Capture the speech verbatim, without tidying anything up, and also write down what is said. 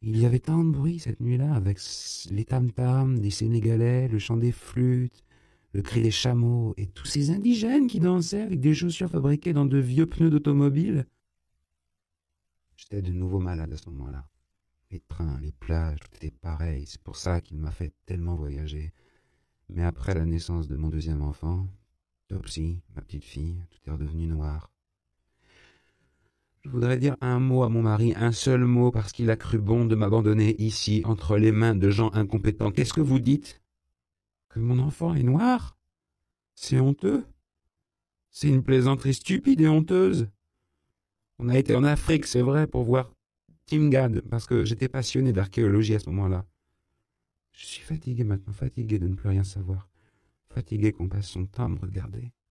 Il y avait tant de bruit cette nuit-là, avec s- les tam-tams des Sénégalais, le chant des flûtes, le cri des chameaux, et tous ces indigènes qui dansaient avec des chaussures fabriquées dans de vieux pneus d'automobile. J'étais de nouveau malade à ce moment-là. Les trains, les plages, tout était pareil. C'est pour ça qu'il m'a fait tellement voyager. Mais après la naissance de mon deuxième enfant, Topsy, ma petite fille, tout est redevenu noir. Je voudrais dire un mot à mon mari, un seul mot, parce qu'il a cru bon de m'abandonner ici, entre les mains de gens incompétents. Qu'est-ce que vous dites? Que mon enfant est noir? C'est honteux. C'est une plaisanterie stupide et honteuse. On a été en Afrique, c'est vrai, pour voir Timgad, parce que j'étais passionné d'archéologie à ce moment-là. Je suis fatigué maintenant, fatigué de ne plus rien savoir. Fatigué qu'on passe son temps à me regarder.